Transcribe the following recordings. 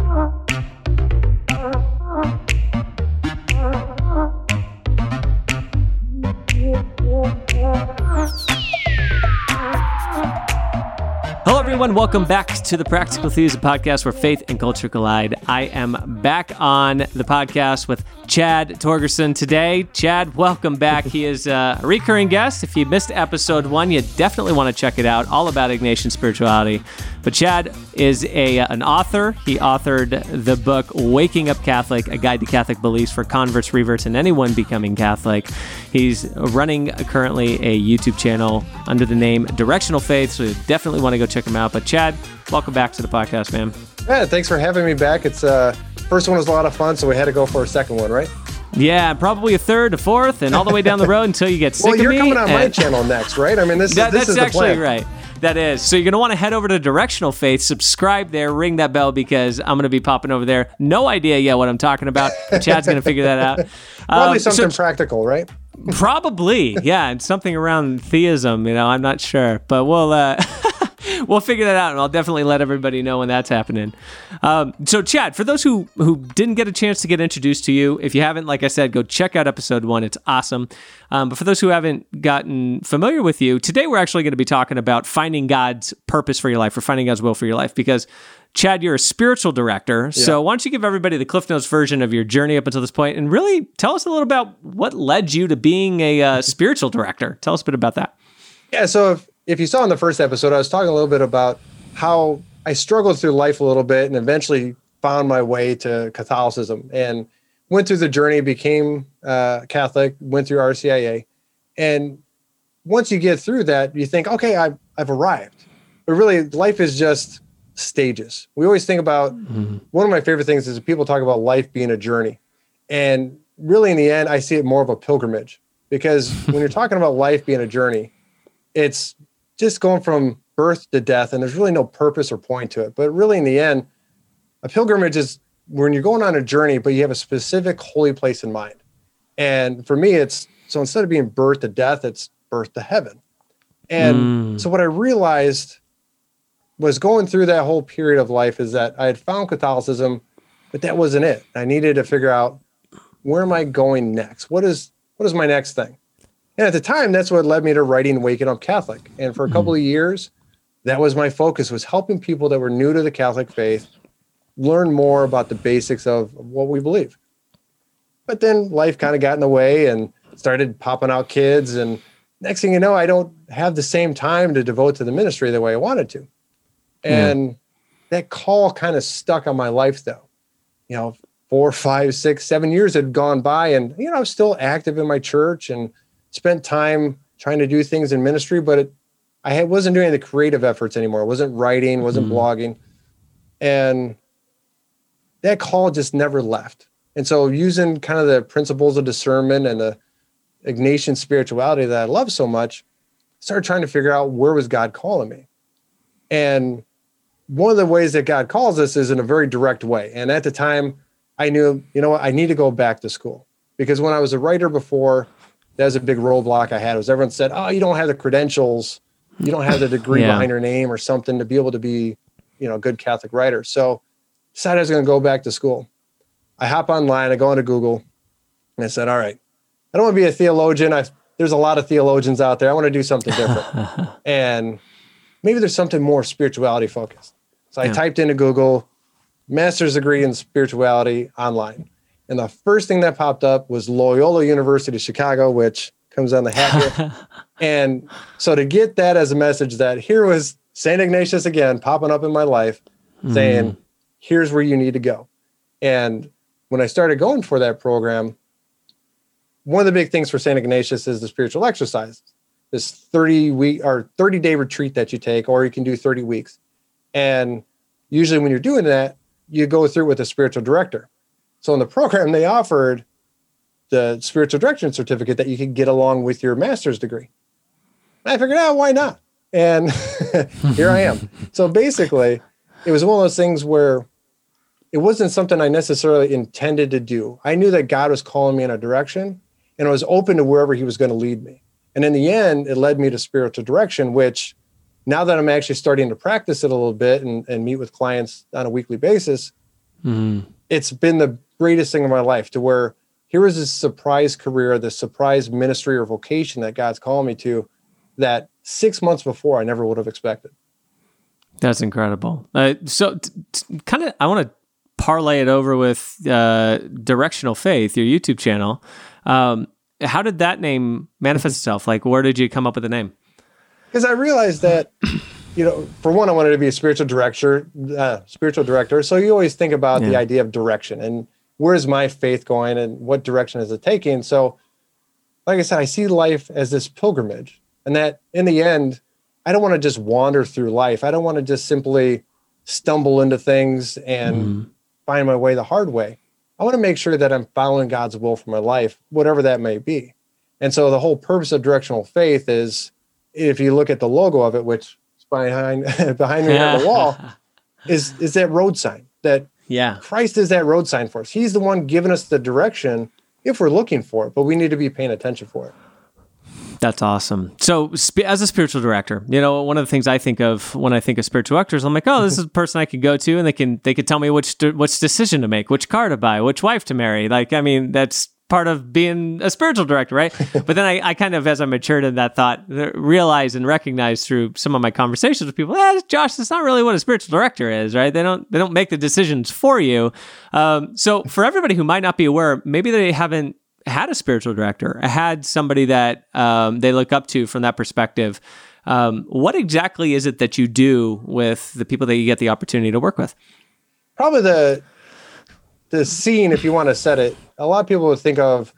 Hello, everyone. Welcome back to the Practical Theology podcast where faith and culture collide. I am back on the podcast with Chad Torgerson today. Chad, welcome back. He is a recurring guest. If you missed episode 1, you definitely want to check it out, all about Ignatian spirituality. But Chad is an author. He authored the book Waking Up Catholic, A Guide to Catholic Beliefs for Converts, Reverts, and Anyone Becoming Catholic. He's running currently a YouTube channel under the name Directional Faith, so you definitely want to go check him out. But Chad, welcome back to the podcast, man. Yeah, thanks for having me back. It's first one was a lot of fun, so we had to go for a second one, right? Yeah, probably a third, a fourth, and all the way down the road until you get sick of me. Well, you're coming on my channel next, right? I mean, this is the plan. That's actually right. That is. So you're going to want to head over to Directional Faith, subscribe there, ring that bell because I'm going to be popping over there. No idea yet what I'm talking about. Chad's going to figure that out. Probably something practical, right? Probably, yeah. And something around theism, I'm not sure. But we'll figure that out, and I'll definitely let everybody know when that's happening. So, Chad, for those who didn't get a chance to get introduced to you, if you haven't, like I said, go check out episode 1. It's awesome. But for those who haven't gotten familiar with you, today we're actually going to be talking about finding God's purpose for your life or finding God's will for your life because, Chad, you're a spiritual director. Yeah. So why don't you give everybody the Cliff Notes version of your journey up until this point and really tell us a little about what led you to being a spiritual director. Tell us a bit about that. Yeah, so if you saw in the first episode, I was talking a little bit about how I struggled through life a little bit and eventually found my way to Catholicism and went through the journey, became Catholic, went through RCIA. And once you get through that, you think, okay, I've arrived. But really, life is just stages. We always think about, one of my favorite things is people talk about life being a journey. And really, in the end, I see it more of a pilgrimage. Because when you're talking about life being a journey, it's just going from birth to death, and there's really no purpose or point to it. But really, in the end, a pilgrimage is when you're going on a journey, but you have a specific holy place in mind. And for me, so instead of being birth to death, it's birth to heaven. And so what I realized was going through that whole period of life is that I had found Catholicism, but that wasn't it. I needed to figure out, where am I going next? What is my next thing? And at the time, that's what led me to writing Waking Up Catholic. And for a couple of years, that was my focus, was helping people that were new to the Catholic faith learn more about the basics of what we believe. But then life kind of got in the way and started popping out kids. And next thing you know, I don't have the same time to devote to the ministry the way I wanted to. And that call kind of stuck on my life, though. 4, 5, 6, 7 years had gone by, and I was still active in my church and spent time trying to do things in ministry, but I wasn't doing the creative efforts anymore. I wasn't writing, wasn't blogging. And that call just never left. And so using kind of the principles of discernment and the Ignatian spirituality that I love so much, I started trying to figure out, where was God calling me? And one of the ways that God calls us is in a very direct way. And at the time, I knew, I need to go back to school. Because when I was a writer before, that was a big roadblock I had. Everyone said, oh, you don't have the credentials. You don't have the degree behind your name or something to be able to be, a good Catholic writer. So I decided I was going to go back to school. I hop online, I go into Google, and I said, all right, I don't want to be a theologian. There's a lot of theologians out there. I want to do something different. And maybe there's something more spirituality focused. So I typed into Google, master's degree in spirituality online. And the first thing that popped up was Loyola University Chicago, which comes on the hat here. And so to get that as a message that here was St. Ignatius again, popping up in my life, saying, here's where you need to go. And when I started going for that program, one of the big things for St. Ignatius is the spiritual exercise, this 30-day retreat that you take, or you can do 30 weeks. And usually when you're doing that, you go through with a spiritual director. So in the program, they offered the spiritual direction certificate that you could get along with your master's degree. And I figured, why not? And here I am. So basically, it was one of those things where it wasn't something I necessarily intended to do. I knew that God was calling me in a direction, and I was open to wherever he was going to lead me. And in the end, it led me to spiritual direction, which now that I'm actually starting to practice it a little bit and meet with clients on a weekly basis, It's been the greatest thing in my life, to where here was this surprise career, this surprise ministry or vocation that God's calling me to, that 6 months before I never would have expected. That's incredible. So kind of, I want to parlay it over with Directional Faith, your YouTube channel. How did that name manifest itself? Like, where did you come up with the name? Because I realized that, for one, I wanted to be a spiritual director. So you always think about the idea of direction and where's my faith going and what direction is it taking. So like I said, I see life as this pilgrimage, and that in the end, I don't want to just wander through life. I don't want to just simply stumble into things and find my way the hard way. I want to make sure that I'm following God's will for my life, whatever that may be. And so the whole purpose of Directional Faith is, if you look at the logo of it, which is behind me on the wall, is that road sign, that Christ is that road sign for us. He's the one giving us the direction if we're looking for it, but we need to be paying attention for it. That's awesome. So as a spiritual director, one of the things I think of when I think of spiritual directors, I'm like, oh, this is a person I could go to and they could tell me which decision to make, which car to buy, which wife to marry. Like, I mean, that's part of being a spiritual director, right? But then I kind of, as I matured in that thought, realized and recognized through some of my conversations with people, Josh, that's not really what a spiritual director is, right? They don't make the decisions for you. So for everybody who might not be aware, maybe they haven't had a spiritual director, had somebody that they look up to from that perspective. What exactly is it that you do with the people that you get the opportunity to work with? Probably the scene, if you want to set it, a lot of people would think of,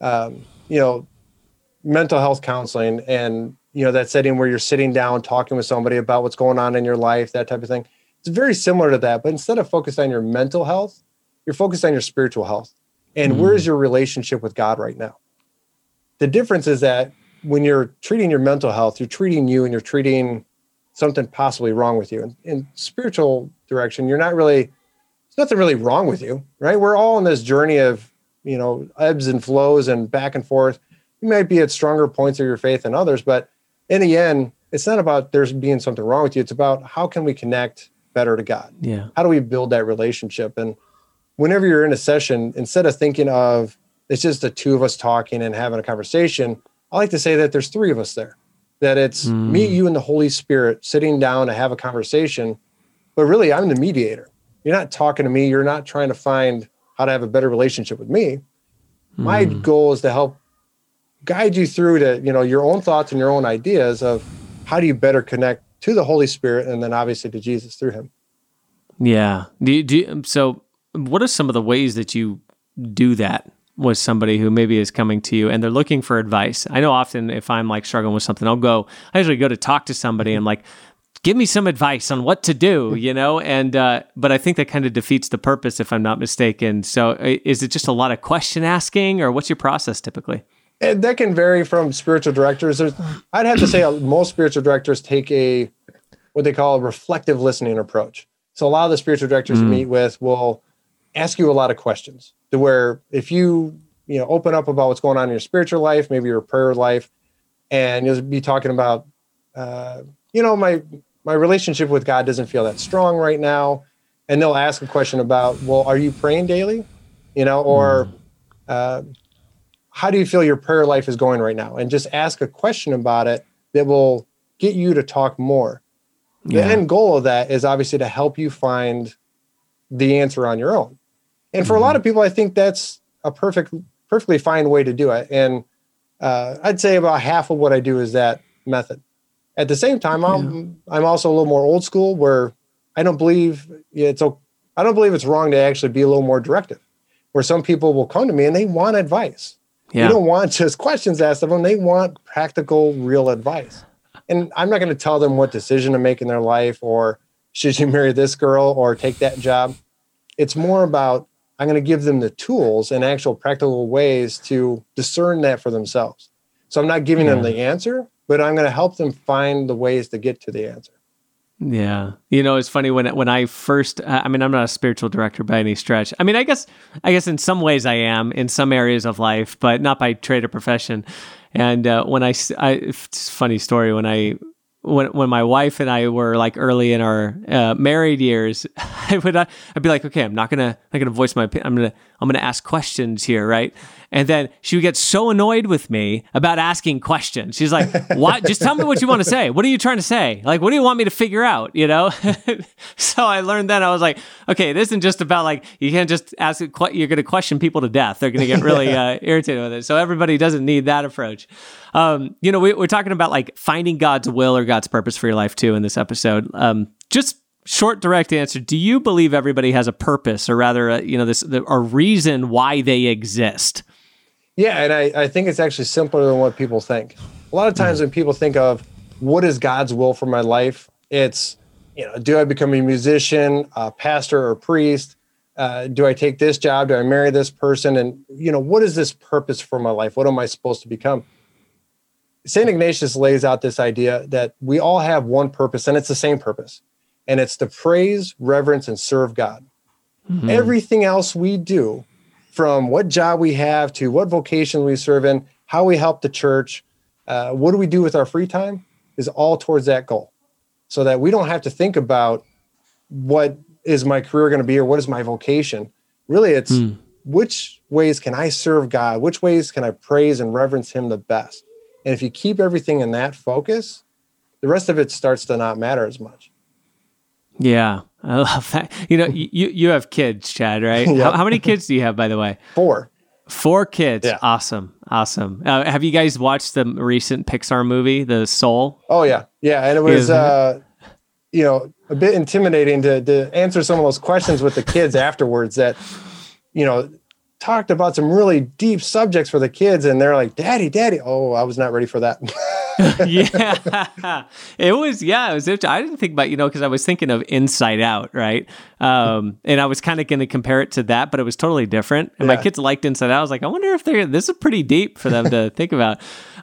mental health counseling and, that setting where you're sitting down, talking with somebody about what's going on in your life, that type of thing. It's very similar to that, but instead of focused on your mental health, you're focused on your spiritual health. And where's your relationship with God right now? The difference is that when you're treating your mental health, you're treating you and you're treating something possibly wrong with you. In spiritual direction, there's nothing really wrong with you, right? We're all on this journey of, ebbs and flows and back and forth. You might be at stronger points of your faith than others, but in the end, it's not about there's being something wrong with you. It's about how can we connect better to God? Yeah. How do we build that relationship? And whenever you're in a session, instead of thinking of it's just the two of us talking and having a conversation, I like to say that there's three of us there, that it's me, you, and the Holy Spirit sitting down to have a conversation. But really, I'm the mediator. You're not talking to me. You're not trying to find how to have a better relationship with me. My goal is to help guide you through to, your own thoughts and your own ideas of how do you better connect to the Holy Spirit and then obviously to Jesus through him. Yeah. So what are some of the ways that you do that with somebody who maybe is coming to you and they're looking for advice? I know often if I'm like struggling with something, I usually go to talk to somebody and I'm like, give me some advice on what to do, and, but I think that kind of defeats the purpose if I'm not mistaken. So is it just a lot of question asking, or what's your process typically? And that can vary from spiritual directors. I'd have to say most spiritual directors take what they call a reflective listening approach. So a lot of the spiritual directors you meet with will ask you a lot of questions, to where if you open up about what's going on in your spiritual life, maybe your prayer life, and you'll be talking about, my relationship with God doesn't feel that strong right now. And they'll ask a question about, well, are you praying daily? Or how do you feel your prayer life is going right now? And just ask a question about it that will get you to talk more. The end goal of that is obviously to help you find the answer on your own. And for a lot of people, I think that's a perfectly fine way to do it. And I'd say about half of what I do is that method. At the same time, I'm also a little more old school, where I don't believe it's wrong to actually be a little more directive, where some people will come to me and they want advice. Yeah. They don't want just questions asked of them. They want practical, real advice. And I'm not going to tell them what decision to make in their life, or should you marry this girl or take that job. It's more about, I'm going to give them the tools and actual practical ways to discern that for themselves. So I'm not giving them the answer, but I'm going to help them find the ways to get to the answer. Yeah. It's funny when I first, I'm not a spiritual director by any stretch. I guess in some ways I am in some areas of life, but not by trade or profession. And it's a funny story. When I when my wife and I were like early in our married years, I'd be like, okay, I'm not gonna voice my opinion. I'm gonna ask questions here, right? And then she would get so annoyed with me about asking questions. She's like, "What? Just tell me what you want to say. What are you trying to say? Like, what do you want me to figure out?" You know. So I learned then. I was like, okay, it isn't just about like you can't just ask. You're going to question people to death. They're going to get really irritated with it. So everybody doesn't need that approach. We're talking about like finding God's will or God's purpose for your life too in this episode. Just short, direct answer. Do you believe everybody has a purpose, or rather, a reason why they exist? Yeah, and I think it's actually simpler than what people think. A lot of times when people think of what is God's will for my life, it's, do I become a musician, a pastor, or a priest? Do I take this job? Do I marry this person? And, what is this purpose for my life? What am I supposed to become? St. Ignatius lays out this idea that we all have one purpose, and it's the same purpose. And it's to praise, reverence, and serve God. Mm-hmm. Everything else we do, from what job we have to what vocation we serve in, how we help the church, what do we do with our free time, is all towards that goal. So that we don't have to think about what is my career going to be or what is my vocation. Really, it's which ways can I serve God? Which ways can I praise and reverence him the best? And if you keep everything in that focus, the rest of it starts to not matter as much. Yeah, I love that. You have kids, Chad, right? Yep. How many kids do you have, by the way? 4. 4 kids. Yeah. Awesome. Have you guys watched the recent Pixar movie, The Soul? Oh, yeah. Yeah, and it was, a bit intimidating to answer some of those questions with the kids afterwards that, talked about some really deep subjects for the kids, and they're like, Daddy. Oh, I was not ready for that. Yeah, it was I didn't think about, because I was thinking of Inside Out, right? And I was kind of going to compare it to that, but it was totally different. And my kids liked Inside Out. I was like, I wonder if this is pretty deep for them to think about.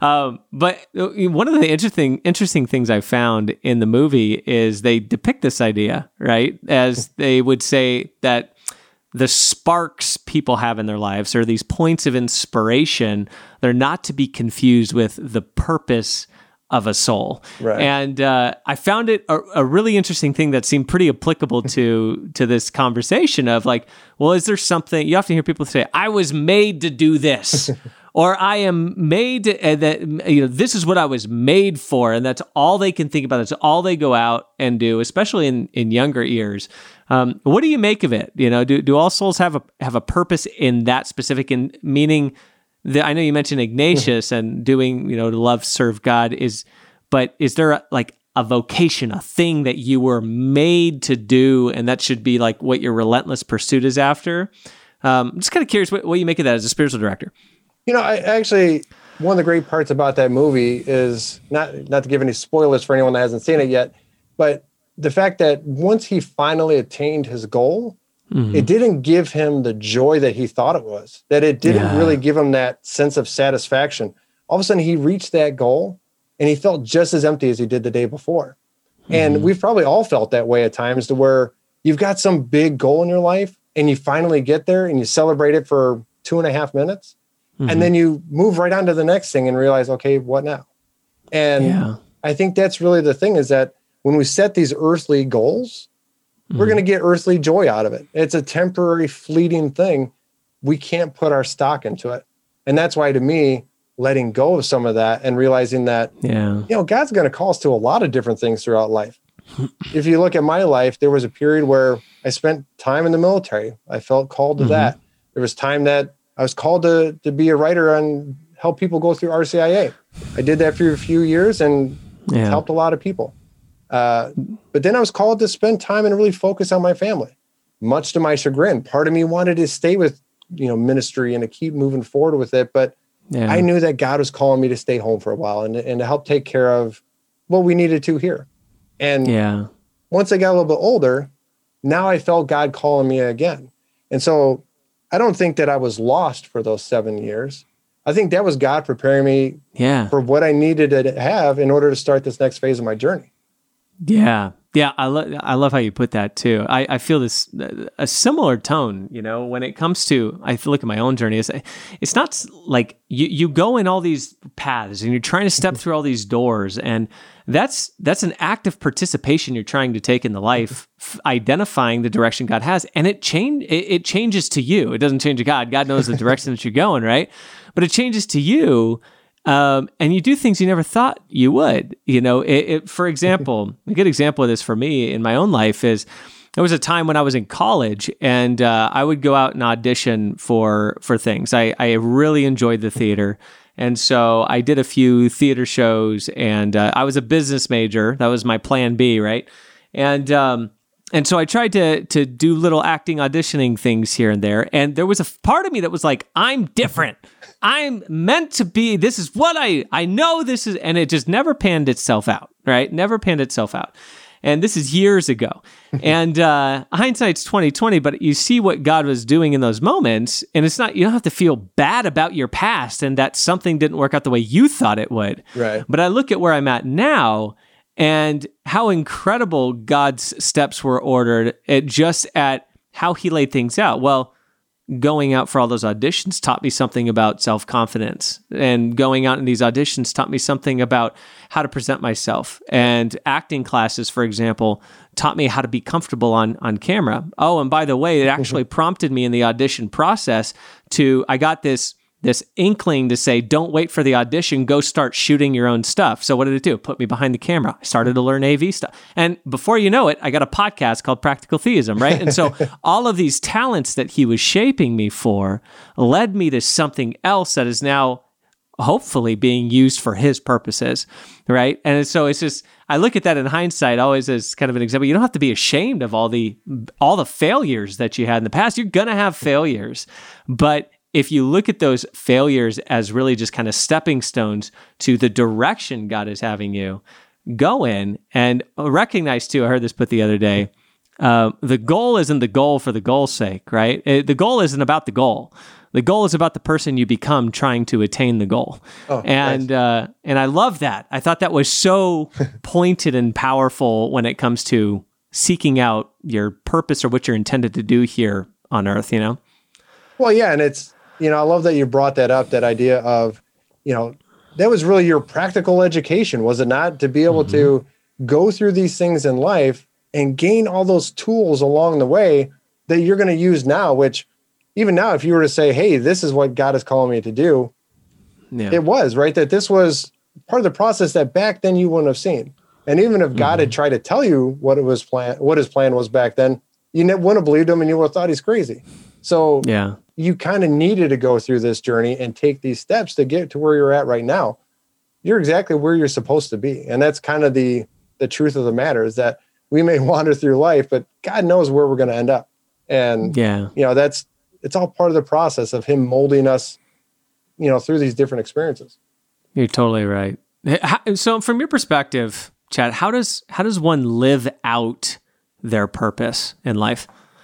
But one of the interesting things I found in the movie is they depict this idea, right? As they would say that the sparks people have in their lives, or these points of inspiration, they're not to be confused with the purpose of a soul. Right. And I found it a really interesting thing that seemed pretty applicable to this conversation of like, well, is there something, you often hear people say, I was made to do this, or I am made this is what I was made for. And that's all they can think about. That's all they go out and do, especially in younger years. What do you make of it? Do all souls have a purpose in that specific, meaning that I know you mentioned Ignatius and doing, to love, serve God but is there a vocation, a thing that you were made to do, and that should be like what your relentless pursuit is after? I'm just kind of curious what you make of that as a spiritual director. I actually, one of the great parts about that movie is not to give any spoilers for anyone that hasn't seen it yet, but the fact that once he finally attained his goal, it didn't give him the joy that he thought it was, that it didn't really give him that sense of satisfaction. All of a sudden he reached that goal and he felt just as empty as he did the day before. And we've probably all felt that way at times, to where you've got some big goal in your life and you finally get there and you celebrate it for 2.5 minutes. And then you move right on to the next thing and realize, okay, what now? And I think that's really the thing, is that when we set these earthly goals, we're going to get earthly joy out of it. It's a temporary, fleeting thing. We can't put our stock into it. And that's why, to me, letting go of some of that and realizing that, God's going to call us to a lot of different things throughout life. If you look at my life, there was a period where I spent time in the military. I felt called to that. There was time that I was called to be a writer and help people go through RCIA. I did that for a few years and helped a lot of people. But then I was called to spend time and really focus on my family, much to my chagrin. Part of me wanted to stay with, ministry and to keep moving forward with it. But I knew that God was calling me to stay home for a while and to help take care of what we needed to here. And once I got a little bit older, now I felt God calling me again. And so I don't think that I was lost for those 7 years. I think that was God preparing me for what I needed to have in order to start this next phase of my journey. Yeah. Yeah, I love how you put that too. I feel this a similar tone, when it comes to, I look at my own journey. It's not like you go in all these paths and you're trying to step through all these doors, and that's an active participation you're trying to take in the life, identifying the direction God has, and it changes to you. It doesn't change to God. God knows the direction that you're going, right? But it changes to you. And you do things you never thought you would. For example, a good example of this for me in my own life is there was a time when I was in college, and I would go out and audition for things. I really enjoyed the theater. And so I did a few theater shows, and I was a business major. That was my plan B, right? And so I tried to do little acting, auditioning things here and there. And there was a part of me that was like, I'm different. I'm meant to be, this is what I know this is, and it just never panned itself out, right? Never panned itself out. And this is years ago. And hindsight's 2020, but you see what God was doing in those moments. And it's not, you don't have to feel bad about your past and that something didn't work out the way you thought it would. Right. But I look at where I'm at now, and how incredible God's steps were ordered at how he laid things out. Well, going out for all those auditions taught me something about self-confidence, and going out in these auditions taught me something about how to present myself. And acting classes, for example, taught me how to be comfortable on camera. Oh, and by the way, it actually prompted me in the audition process I got this inkling to say, don't wait for the audition, go start shooting your own stuff. So what did it do? It put me behind the camera. I started to learn AV stuff. And before you know it, I got a podcast called Practical Theism, right? And so all of these talents that he was shaping me for led me to something else that is now hopefully being used for his purposes, right? And so it's just, I look at that in hindsight always as kind of an example. You don't have to be ashamed of all the failures that you had in the past. You're going to have failures, but if you look at those failures as really just kind of stepping stones to the direction God is having you go in, and recognize too, I heard this put the other day, the goal isn't the goal for the goal's sake, right? The goal isn't about the goal. The goal is about the person you become trying to attain the goal. Oh, and nice. And I love that. I thought that was so pointed and powerful when it comes to seeking out your purpose or what you're intended to do here on earth, Well, yeah, and it's, I love that you brought that up, that idea of, that was really your practical education, was it not? To be able to go through these things in life and gain all those tools along the way that you're going to use now, which even now, if you were to say, hey, this is what God is calling me to do, It was, right? That this was part of the process that back then you wouldn't have seen. And even if God had tried to tell you what his plan was back then, you wouldn't have believed him and you would have thought he's crazy. So you kind of needed to go through this journey and take these steps to get to where you're at right now. You're exactly where you're supposed to be. And that's kind of the truth of the matter, is that we may wander through life, but God knows where we're going to end up. And, it's all part of the process of him molding us, through these different experiences. You're totally right. So from your perspective, Chad, how does one live out their purpose in life?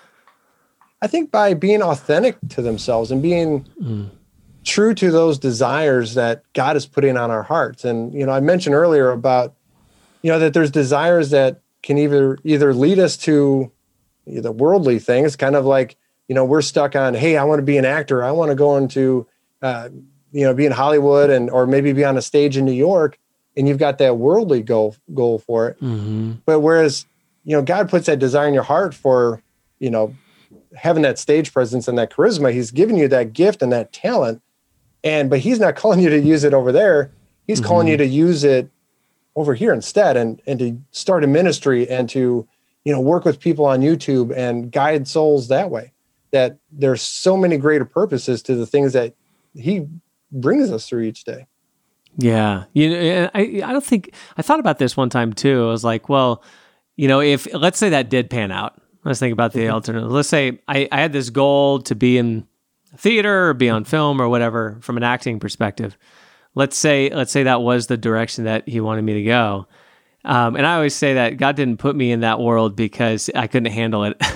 I think by being authentic to themselves and being true to those desires that God is putting on our hearts. And, I mentioned earlier about, that there's desires that can either lead us to the worldly things, kind of like, we're stuck on, hey, I want to be an actor. I want to go into, be in Hollywood or maybe be on a stage in New York, and you've got that worldly goal for it. But whereas, God puts that desire in your heart for, having that stage presence and that charisma, he's given you that gift and that talent. But he's not calling you to use it over there. He's calling you to use it over here instead, and to start a ministry and to, work with people on YouTube and guide souls that way. That there's so many greater purposes to the things that he brings us through each day. Yeah. I don't think, I thought about this one time too. I was like, well, if, let's say that did pan out. Let's think about the alternative. Let's say I had this goal to be in theater or be on film or whatever from an acting perspective. Let's say that was the direction that he wanted me to go. And I always say that God didn't put me in that world because I couldn't handle it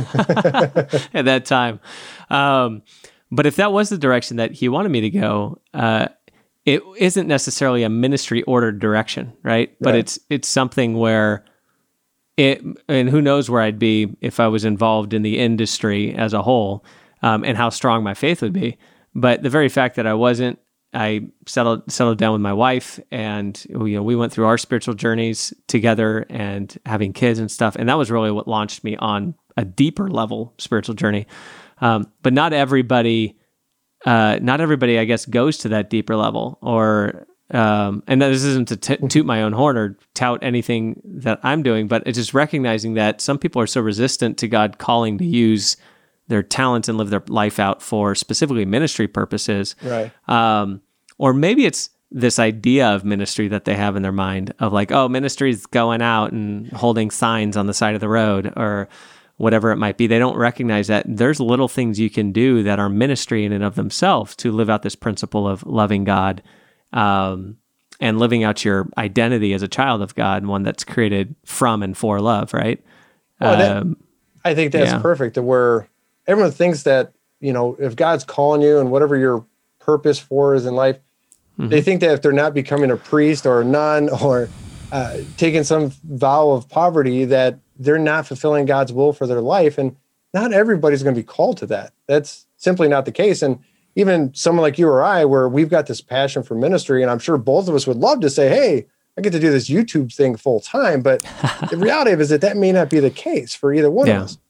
at that time. But if that was the direction that he wanted me to go, it isn't necessarily a ministry ordered direction, right? But it's something where and who knows where I'd be if I was involved in the industry as a whole, and how strong my faith would be. But the very fact that I wasn't, I settled down with my wife, and we went through our spiritual journeys together and having kids and stuff. And that was really what launched me on a deeper level spiritual journey. But not everybody, I guess, goes to that deeper level, or, and this isn't to toot my own horn or tout anything that I'm doing, but it's just recognizing that some people are so resistant to God calling to use their talents and live their life out for specifically ministry purposes. Right. Or maybe it's this idea of ministry that they have in their mind of like, oh, ministry is going out and holding signs on the side of the road or whatever it might be. They don't recognize that there's little things you can do that are ministry in and of themselves to live out this principle of loving God, and living out your identity as a child of God, and one that's created from and for love, right? Well, I think that's perfect, to where everyone thinks that, if God's calling you and whatever your purpose for is in life, they think that if they're not becoming a priest or a nun or taking some vow of poverty, that they're not fulfilling God's will for their life. And not everybody's going to be called to that. That's simply not the case. And even someone like you or I, where we've got this passion for ministry, and I'm sure both of us would love to say, hey, I get to do this YouTube thing full time. But the reality is that may not be the case for either one of us.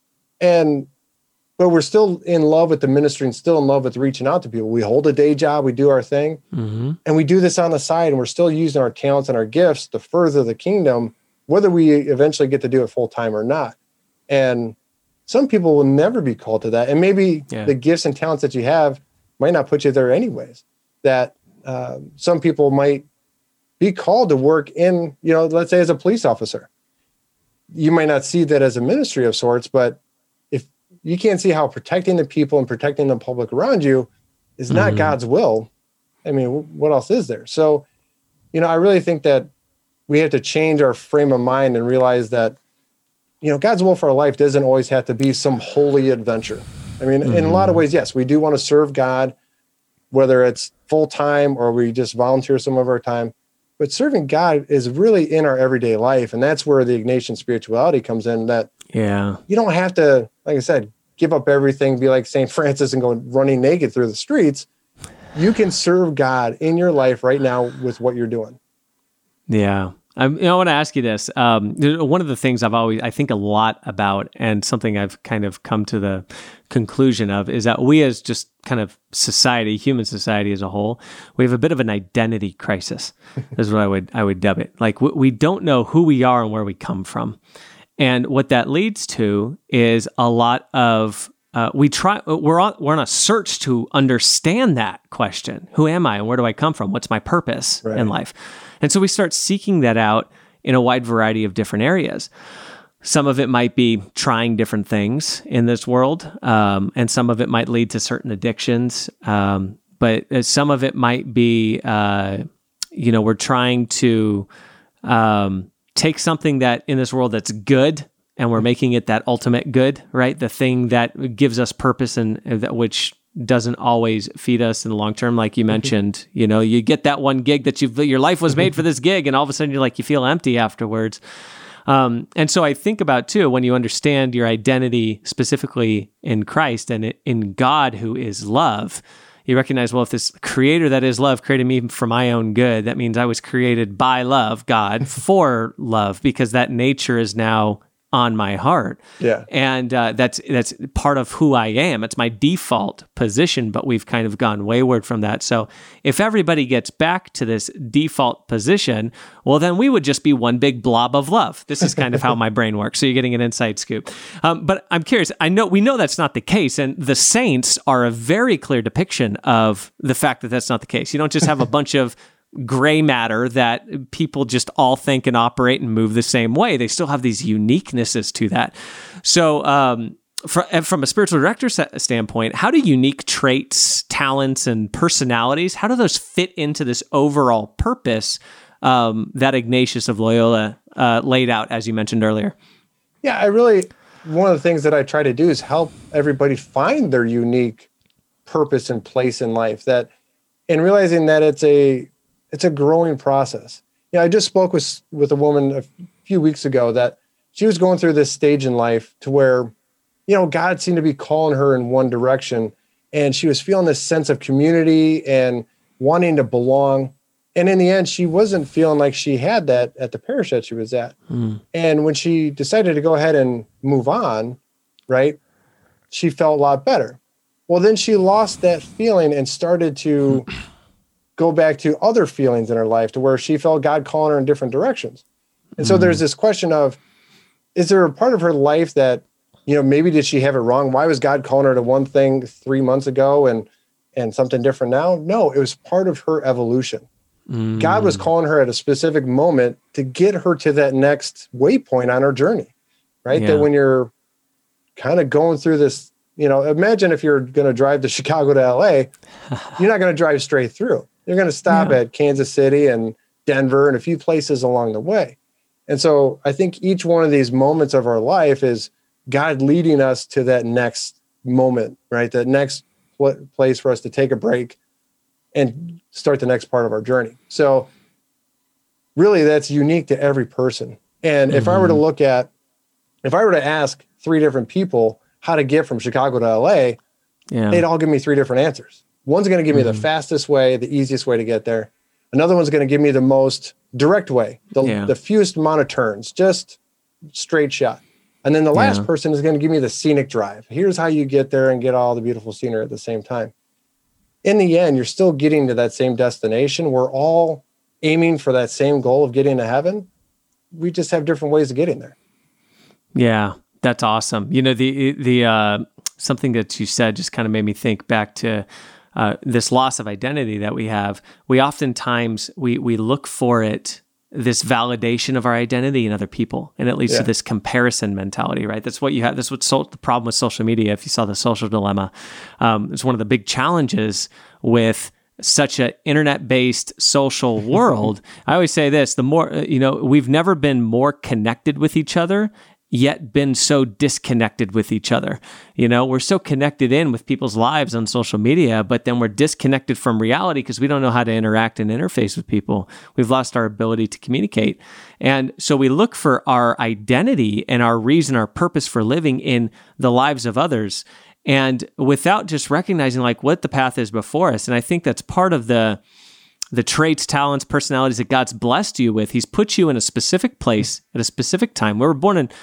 But we're still in love with the ministry and still in love with reaching out to people. We hold a day job, we do our thing, and we do this on the side, and we're still using our talents and our gifts to further the kingdom, whether we eventually get to do it full time or not. And some people will never be called to that. And maybe the gifts and talents that you have might not put you there anyways. That some people might be called to work in, let's say as a police officer. You might not see that as a ministry of sorts, but you can't see how protecting the people and protecting the public around you is not God's will. I mean, what else is there? So, I really think that we have to change our frame of mind and realize that, God's will for our life doesn't always have to be some holy adventure. I mean, in a lot of ways, yes, we do want to serve God, whether it's full time or we just volunteer some of our time. But serving God is really in our everyday life. And that's where the Ignatian spirituality comes in, that you don't have to, like I said, give up everything, be like St. Francis and go running naked through the streets. You can serve God in your life right now with what you're doing. Yeah. I want to ask you this. One of the things I think a lot about, and something I've kind of come to the conclusion of, is that we as just kind of society, human society as a whole, we have a bit of an identity crisis, is what I would dub it. Like we don't know who we are and where we come from. And what that leads to is a lot of we're on a search to understand that question. Who am I and where do I come from? What's my purpose in life? And so we start seeking that out in a wide variety of different areas. Some of it might be trying different things in this world, and some of it might lead to certain addictions. But some of it might be, we're trying to take something that in this world that's good, and we're making it that ultimate good, right? The thing that gives us purpose and that which doesn't always feed us in the long term. Like you mentioned, you get that one gig that your life was made for this gig, and all of a sudden you feel empty afterwards. And so I think about too, when you understand your identity specifically in Christ and in God, who is love, you recognize, well, if this creator that is love created me for my own good, that means I was created by love, God, for love, because that nature is now on my heart. Yeah. And that's part of who I am. It's my default position, but we've kind of gone wayward from that. So if everybody gets back to this default position, well, then we would just be one big blob of love. This is kind of how my brain works. So you're getting an inside scoop. But I'm curious, we know that's not the case. And the saints are a very clear depiction of the fact that that's not the case. You don't just have a bunch of gray matter that people just all think and operate and move the same way. They still have these uniquenesses to that. So from a spiritual director standpoint, how do unique traits, talents, and personalities, how do those fit into this overall purpose that Ignatius of Loyola laid out, as you mentioned earlier? Yeah, one of the things that I try to do is help everybody find their unique purpose and place in life, and realizing that it's a growing process. I just spoke with a woman a few weeks ago that she was going through this stage in life to where, God seemed to be calling her in one direction, and she was feeling this sense of community and wanting to belong. And in the end, she wasn't feeling like she had that at the parish that she was at. And when she decided to go ahead and move on, right, she felt a lot better. Well, then she lost that feeling and started to go back to other feelings in her life to where she felt God calling her in different directions. And so there's this question of, is there a part of her life that, maybe did she have it wrong? Why was God calling her to one thing 3 months ago and something different now? No, it was part of her evolution. God was calling her at a specific moment to get her to that next waypoint on her journey, right? Yeah. That when you're kind of going through this, imagine if you're going to drive to Chicago to LA, you're not going to drive straight through. You're going to stop at Kansas City and Denver and a few places along the way. And so I think each one of these moments of our life is God leading us to that next moment, right? That next place for us to take a break and start the next part of our journey. So really that's unique to every person. And if I were to ask 3 different people how to get from Chicago to LA, they'd all give me 3 different answers. One's going to give me the fastest way, the easiest way to get there. Another one's going to give me the most direct way, the fewest amount of turns, just straight shot. And then the last person is going to give me the scenic drive. Here's how you get there and get all the beautiful scenery at the same time. In the end, you're still getting to that same destination. We're all aiming for that same goal of getting to heaven. We just have different ways of getting there. Yeah, that's awesome. The something that you said just kind of made me think back to this loss of identity that we have. We oftentimes, we look for it, this validation of our identity in other people, and it leads to this comparison mentality, right? That's what you have. That's what's the problem with social media. If you saw The Social Dilemma, it's one of the big challenges with such an internet-based social world. I always say this: the more we've never been more connected with each other, yet been so disconnected with each other. We're so connected in with people's lives on social media, but then we're disconnected from reality because we don't know how to interact and interface with people. We've lost our ability to communicate. And so we look for our identity and our reason, our purpose for living in the lives of others, and without just recognizing what the path is before us. And I think that's part of the traits, talents, personalities that God's blessed you with. He's put you in a specific place at a specific time. I was born in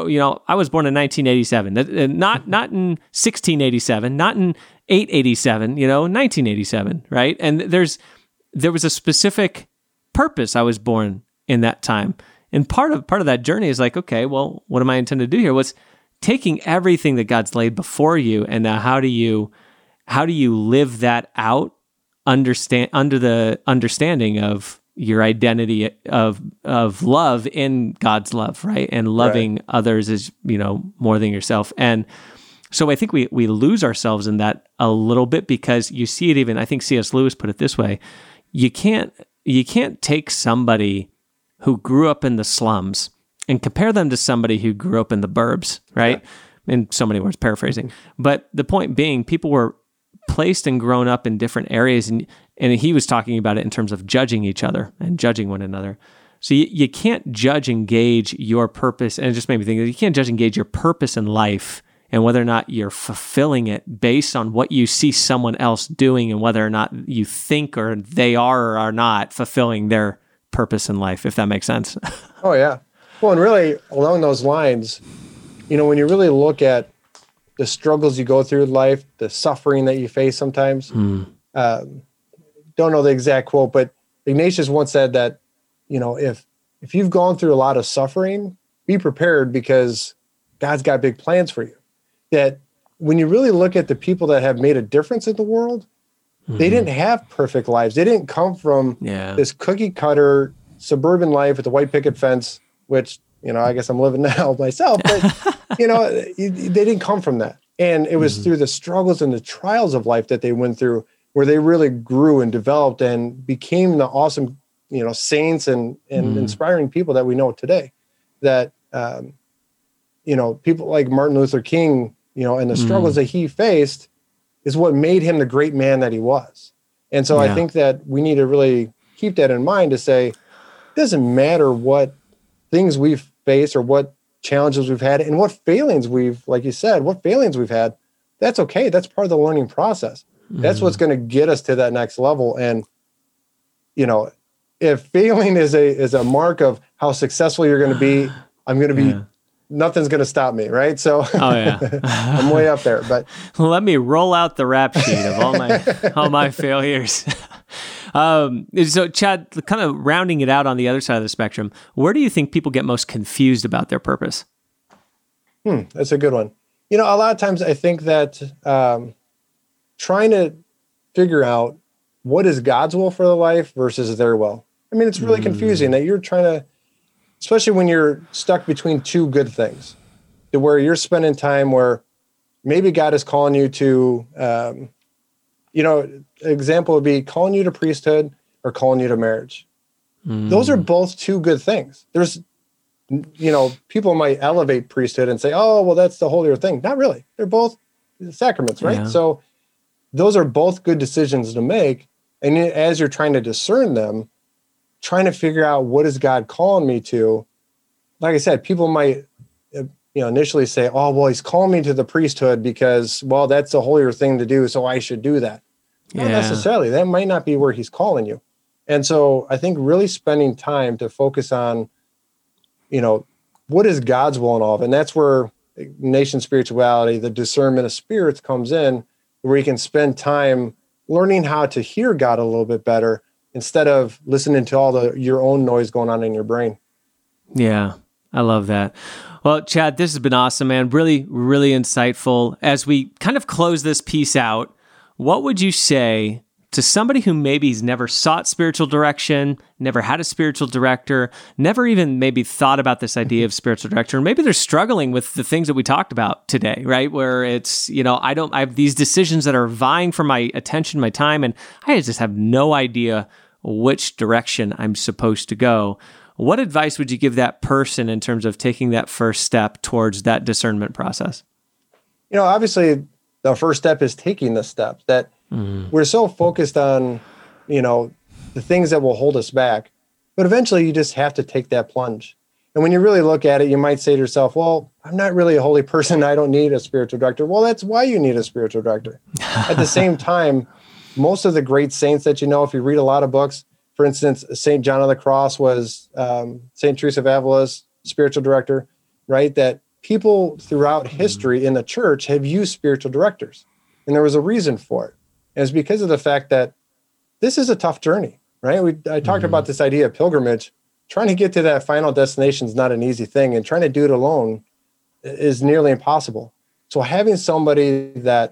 1987, not in 1687, not in 887, 1987, right? And there was a specific purpose. I was born in that time. And part of that journey is okay, well, what am I intended to do here? What's taking everything that God's laid before you, and now how do you live that out? Under the understanding of your identity of love in God's love, right? And loving others is, more than yourself. And so I think we lose ourselves in that a little bit, because you see it even, I think C.S. Lewis put it this way: you can't take somebody who grew up in the slums and compare them to somebody who grew up in the burbs, right? Yeah. In so many words, paraphrasing. But the point being, people were placed and grown up in different areas, and he was talking about it in terms of judging each other and judging one another. So you can't judge and gauge your purpose, and it just made me think that you can't judge and gauge your purpose in life and whether or not you're fulfilling it based on what you see someone else doing, and whether or not you think or they are or are not fulfilling their purpose in life, if that makes sense. Oh, yeah. Well, and really along those lines, when you really look at the struggles you go through in life, the suffering that you face sometimes. Don't know the exact quote, but Ignatius once said that, if you've gone through a lot of suffering, be prepared, because God's got big plans for you. That when you really look at the people that have made a difference in the world, they didn't have perfect lives. They didn't come from this cookie cutter suburban life with the white picket fence, which, I guess I'm living now myself, but they didn't come from that. And it was through the struggles and the trials of life that they went through where they really grew and developed and became the awesome, saints and inspiring people that we know today. That, people like Martin Luther King, and the struggles that he faced is what made him the great man that he was. And so I think that we need to really keep that in mind to say, it doesn't matter what things we face or what challenges we've had and what failings like you said, what failings we've had. That's okay. That's part of the learning process. That's what's going to get us to that next level. And, if failing is a mark of how successful you're going to be, I'm going to be, nothing's going to stop me. Right. So I'm way up there, but let me roll out the rap sheet of all my failures. So Chad, kind of rounding it out on the other side of the spectrum, where do you think people get most confused about their purpose? That's a good one. A lot of times I think that trying to figure out what is God's will for the life versus their will. I mean, it's really confusing that you're trying to, especially when you're stuck between two good things, to where you're spending time where maybe God is calling you to, example would be calling you to priesthood or calling you to marriage. Those are both two good things. There's, people might elevate priesthood and say, oh, well, that's the holier thing. Not really. They're both sacraments, right? Yeah. So those are both good decisions to make. And as you're trying to discern them, trying to figure out what is God calling me to, like I said, people might, initially say, oh, well, he's calling me to the priesthood because, well, that's a holier thing to do, so I should do that. Not necessarily. That might not be where he's calling you. And so I think really spending time to focus on, what is God's will in all of it? And that's where nation spirituality, the discernment of spirits comes in, where you can spend time learning how to hear God a little bit better instead of listening to all your own noise going on in your brain. Yeah, I love that. Well, Chad, this has been awesome, man. Really, really insightful. As we kind of close this piece out, what would you say to somebody who maybe has never sought spiritual direction, never had a spiritual director, never even maybe thought about this idea of spiritual director, or maybe they're struggling with the things that we talked about today, right? Where it's, I have these decisions that are vying for my attention, my time, and I just have no idea which direction I'm supposed to go. What advice would you give that person in terms of taking that first step towards that discernment process? Obviously the first step is taking the step. That we're so focused on, the things that will hold us back, but eventually you just have to take that plunge. And when you really look at it, you might say to yourself, well, I'm not really a holy person. I don't need a spiritual director. Well, that's why you need a spiritual director. At the same time, most of the great saints that if you read a lot of books, for instance, St. John of the Cross was St. Teresa of Avila's spiritual director, right? That people throughout history in the church have used spiritual directors. And there was a reason for it. And it's because of the fact that this is a tough journey, right? I talked about this idea of pilgrimage. Trying to get to that final destination is not an easy thing. And trying to do it alone is nearly impossible. So having somebody that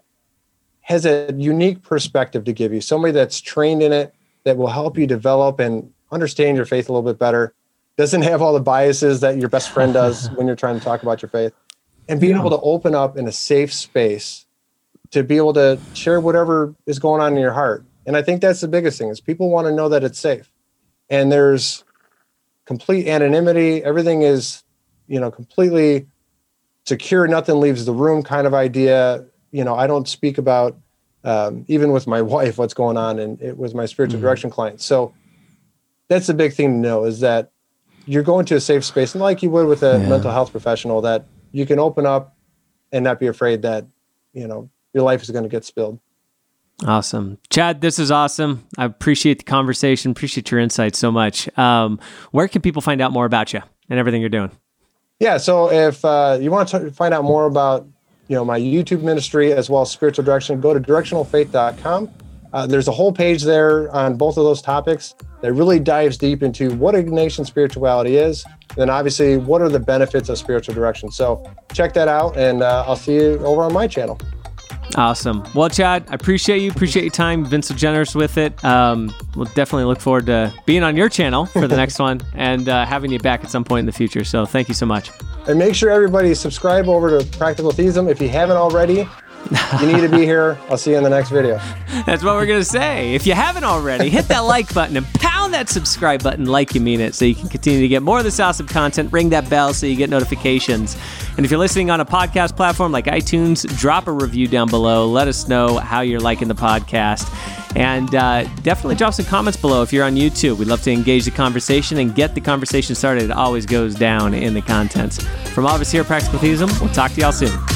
has a unique perspective to give you, somebody that's trained in it, that will help you develop and understand your faith a little bit better, doesn't have all the biases that your best friend does when you're trying to talk about your faith, and being able to open up in a safe space to be able to share whatever is going on in your heart. And I think that's the biggest thing is people want to know that it's safe and there's complete anonymity. Everything is, completely secure. Nothing leaves the room kind of idea. I don't speak about, even with my wife, what's going on and it was my spiritual direction clients. So that's the big thing to know is that you're going to a safe space and like you would with a mental health professional that you can open up and not be afraid that, your life is going to get spilled. Awesome. Chad, this is awesome. I appreciate the conversation. Appreciate your insights so much. Where can people find out more about you and everything you're doing? Yeah. So if you want to find out more about, my YouTube ministry as well as spiritual direction, go to directionalfaith.com. There's a whole page there on both of those topics that really dives deep into what Ignatian spirituality is. And then obviously, what are the benefits of spiritual direction? So check that out and I'll see you over on my channel. Awesome. Well, Chad, I appreciate you. Appreciate your time. You've been so generous with it. We'll definitely look forward to being on your channel for the next one and having you back at some point in the future. So thank you so much. And make sure everybody subscribe over to Practical Theism. If you haven't already, you need to be here. I'll see you in the next video. That's what we're going to say. If you haven't already, hit that like button and pound that subscribe button like you mean it so you can continue to get more of this awesome content. Ring that bell so you get notifications. And if you're listening on a podcast platform like iTunes, drop a review down below. Let us know how you're liking the podcast. And definitely drop some comments below if you're on YouTube. We'd love to engage the conversation and get the conversation started. It always goes down in the contents. From all of us here at Practical Theism, we'll talk to y'all soon.